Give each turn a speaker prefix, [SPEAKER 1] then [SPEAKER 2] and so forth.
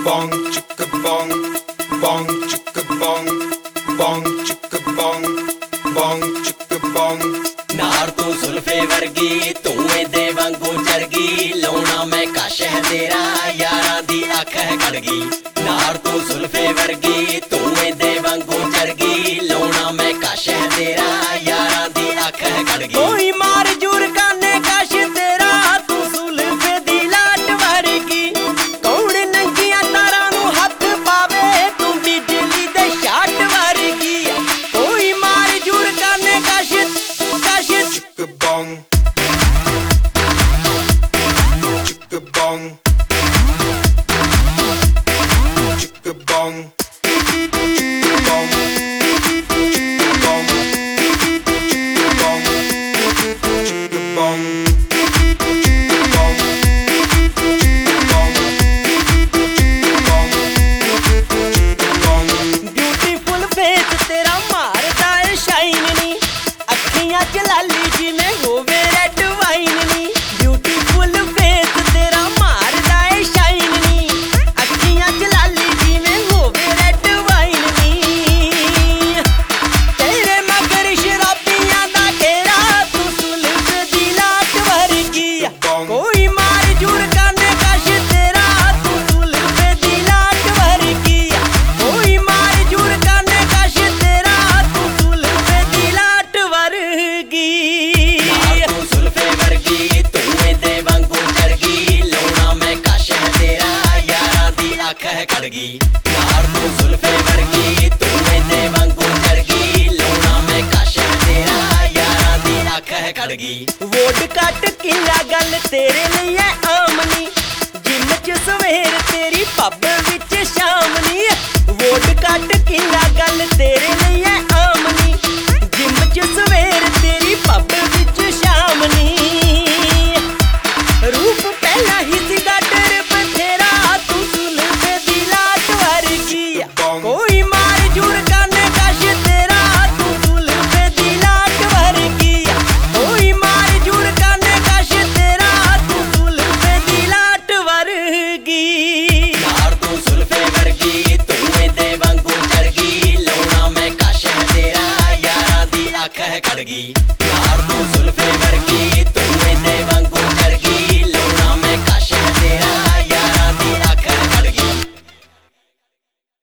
[SPEAKER 1] bong, chicka bong, bong, chicka bong, bong, chicka bong, bong, chicka bong।
[SPEAKER 2] नार तू सुल्फे वर्गी तू दे वांगू चरगी लाउना मैं कश है तेरा यारां दी अख है कड़गी। नार तू सुल्फे वर्गी तू दे वांगू चरगी लाउना मैं कश है तेरा यारां दी अख है कड़गी। कोई मार जूर काने कश तेरा तू सुल्फे दी लाट वर्गी। कौन नंगियां तारां नू हथ पावे तू बिजली दे शाट वर्गी। कोई मार जूर काने कश
[SPEAKER 1] Chicka bong, chicka bong, chicka bong, chicka bong, chicka bong, chicka bong, chicka bong, chicka bong, chicka bong, chicka bong।
[SPEAKER 2] Beautiful face तेरा मारदा है शाइन नी अखियां च लाली जिवें होवे रेड वाइन नी। ब्यूटीफुल फेस तेरा मारदा है शाइन नी अखियां च लाली जिवें होवे रेड वाइन नी। तेरे मगर शराबियां दा घेरा तू सुल्फ दी लाट वर्गी। कोई मार जूर काने कश तेरा तू सुल्फ दी लाट वर्गी। कोई मार जूर काने कश तेरा तू सुल्फ दी लाट वर्गी। नार तू सुल्फे वर्गी तू दे वांगू चरगी लाउना मैं कश है तेरा यारां दी अख है कड़गी। नार तू सुल्फे वर्गी तू दे वांगू चरगी लाउना मैं कश है तेरा यारां दी अख है कड़गी। वोट कट किला गल तेरे लिए है आमनी जिम च सवेर तेरी पब विच शामनी। वोट कट किला गल तेरे लिए है आमनी जिम च सवेर तेरी पब विच शामनी। रूप पहला ही सीगा डर बथेरा तू सुल्फे दी लाट वर्गी। कोई मार जूर काने कश तेरा तू सुल्फे दी लाट वर्गी। कोई मार जूर काने कश तेरा तू सुल्फे दी लाट वर्गी। नार तू सुल्फे वर्गी तू दे वांगू चरगी लाउना मैं कश है तेरा यारां दी अख है कड़गी। नार तू सुल्फे वर्गी